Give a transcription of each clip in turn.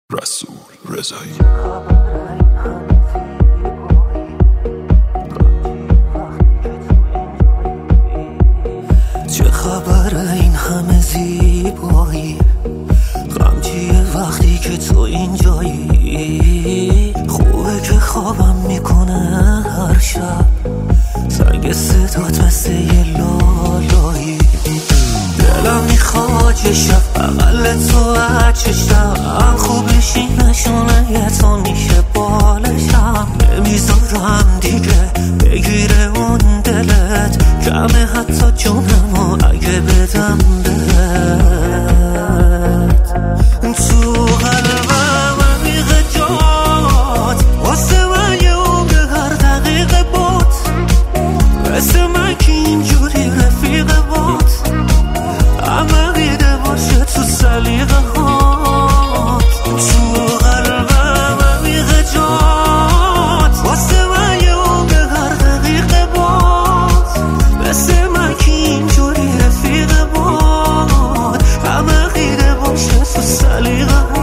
رسول رضایی. چه خبره این همه زیبایی؟ غم چیه وقتی که تو اینجایی؟ خوبه که خوابم میکنه هر شب، زنگ صدات مثل یه لالایی. دلم میخواد یه شب بغل تو چشم خوب بشی، نشونه یه تو میشه بالشم. نمیذارم دیگه بگیره اون دلت، کمه حتی جونمو اگه بدم بهت. تو قلبم عمیق جات، واسه من یه عمر هر دقیقه بود، مثل من که اینجوری رفیق بود. عمقیده باشه تو سلیقه هات، تو قلبم عمیق جات، واسه من یه عمر هر دقیقه بود، مثل من که اینجوری رفیق بود. عمقیده باشه تو سلیقه هات.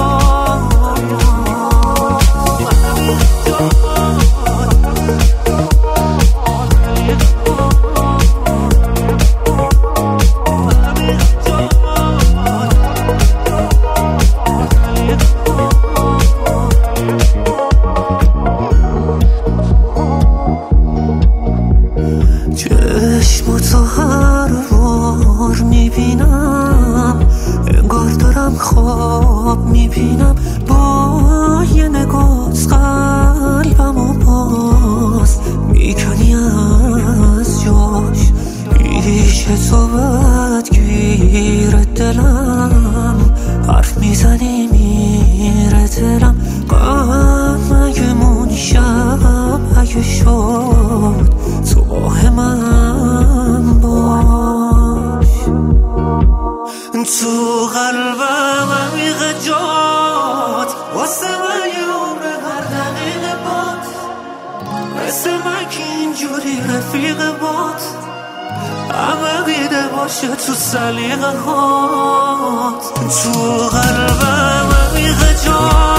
چشم تو هر بار میبینم، انگار دارم خواب میبینم. با یه نگاهت قلبمو باز میکنی از جاش. پیش تو بدگیر دلم، حرف میزنی میره دلم. غم اگه مون شب اگه شد، تو با من باش. تو قلبم عمیق جات، واسه من یه عمر هر دقیقه بود، مثل من که اینجوری رفیق بود. عمقیده باشه تو سلیقه هات، تو قلبم عمیق جات.